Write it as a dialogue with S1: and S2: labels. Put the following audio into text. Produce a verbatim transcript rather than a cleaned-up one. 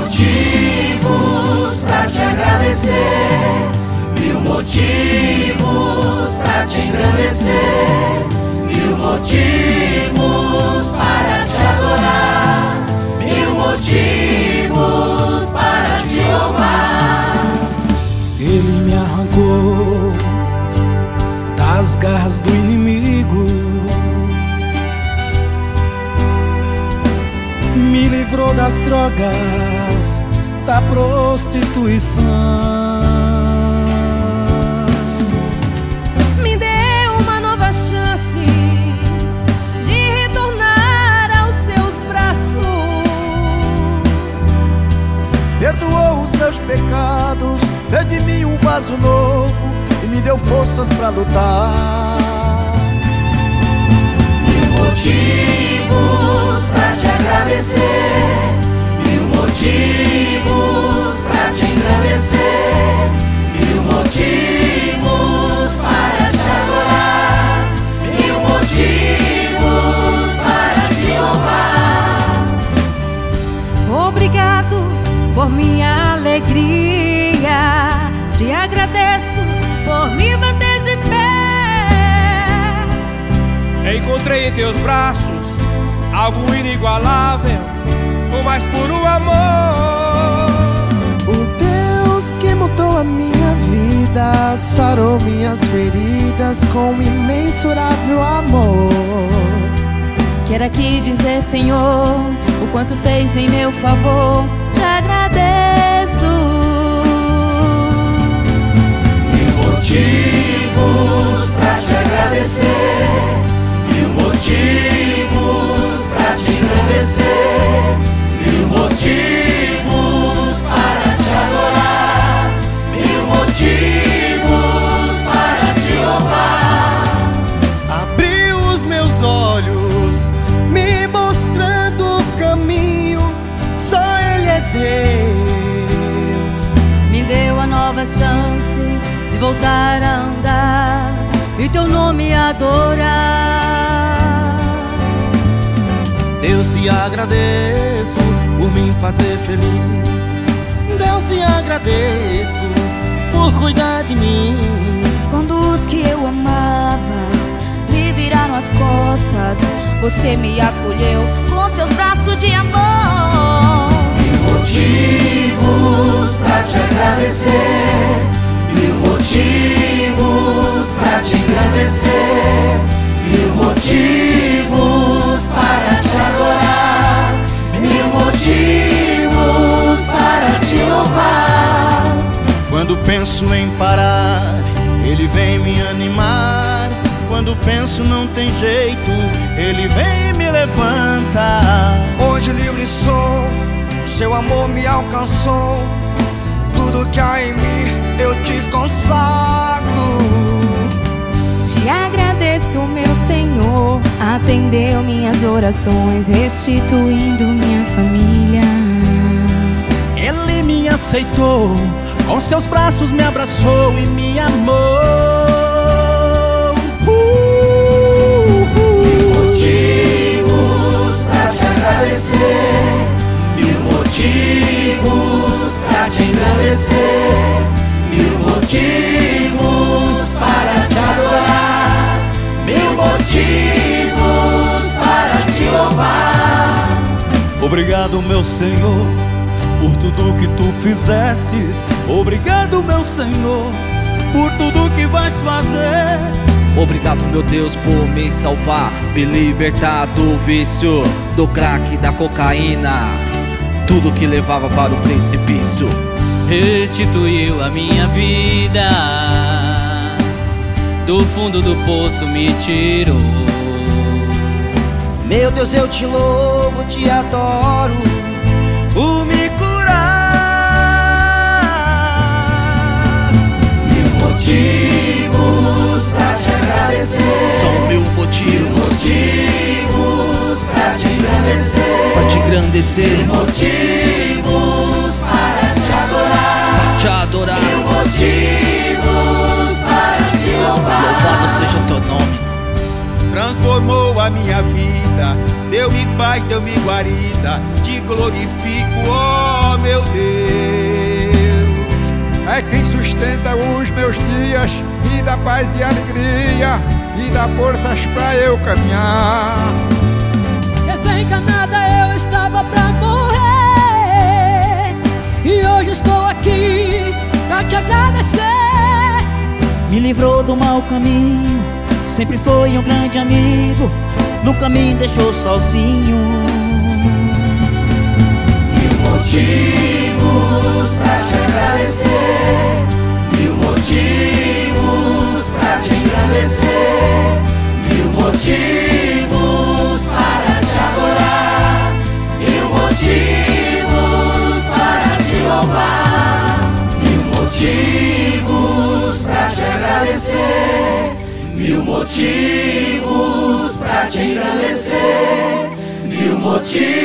S1: motivos pra te agradecer, mil motivos pra te engrandecer, mil motivos para te adorar, mil motivos para te louvar.
S2: Ele me arrancou das garras do inimigo, me livrou das drogas, da prostituição.
S3: Me deu uma nova chance de retornar aos seus braços.
S4: Perdoou os meus pecados, fez de mim um vaso novo e me deu forças pra lutar.
S1: Mil motivos pra te agradecer, mil motivos pra te engrandecer, mil motivos para te adorar, mil motivos para te louvar.
S3: Obrigado por minha alegria, te agradeço por me manter de pé.
S5: Encontrei em teus braços algo inigualável, o mais puro amor.
S4: O Deus que mudou a minha vida, sarou minhas feridas com um imensurável amor.
S3: Quero aqui dizer, Senhor, o quanto fez em meu favor, te agradeço.
S1: Mil motivos pra te agradecer, mil motivos pra te engrandecer, mil motivos para te adorar, mil motivos para te louvar.
S4: Abriu os meus olhos, me mostrando o caminho, só Ele é Deus.
S3: Me deu a nova chance de voltar a andar e teu nome adorar.
S4: Deus, te agradeço por me fazer feliz. Deus, te agradeço por cuidar de mim.
S3: Quando os que eu amava me viraram as costas, você me acolheu com seus braços de amor.
S1: Mil motivos pra te agradecer, mil motivos pra te engrandecer, mil motivos para te adorar, mil motivos para te louvar.
S4: Quando penso em parar, Ele vem me animar. Quando penso não tem jeito, Ele vem e me levanta. Hoje livre sou, seu amor me alcançou. Tudo que há em mim eu te consagro.
S3: Te agradeço, meu Senhor, atendeu minhas orações, restituindo minha família.
S2: Ele me aceitou, com seus braços me abraçou e me amou. Uh, uh.
S1: Mil motivos pra te agradecer, mil motivos pra te engrandecer, mil motivos para te adorar, mil motivos para te louvar.
S2: Obrigado, meu Senhor, por tudo que tu fizestes. Obrigado, meu Senhor, por tudo que vais fazer.
S6: Obrigado, meu Deus, por me salvar, me libertar do vício, do crack, da cocaína, tudo que levava para o precipício.
S7: Restituiu a minha vida, do fundo do poço me tirou.
S4: Meu Deus, eu te louvo, te adoro, por me curar.
S1: Mil motivos pra te agradecer,
S6: São mil motivos,
S1: mil motivos pra te engrandecer,
S6: pra te engrandecer,
S1: mil motivos para te adorar,
S6: te adorar.
S1: mil motivos para te louvar.
S6: Louvado seja o teu nome.
S4: transformou a minha vida, deu-me paz, deu-me guarida, te glorifico, ó meu Deus.
S8: É quem sustenta os meus dias, e dá paz e alegria, e dá forças pra eu caminhar.
S9: Desencanada eu estava pra morrer, e hoje estou aqui pra te agradecer.
S2: Me livrou do mau caminho, sempre foi um grande amigo, nunca me deixou sozinho.
S1: Mil motivos pra te agradecer, mil motivos pra te engrandecer, mil motivos para te adorar, mil motivos para te louvar, mil motivos pra te agradecer, mil motivos pra te engrandecer, mil motivos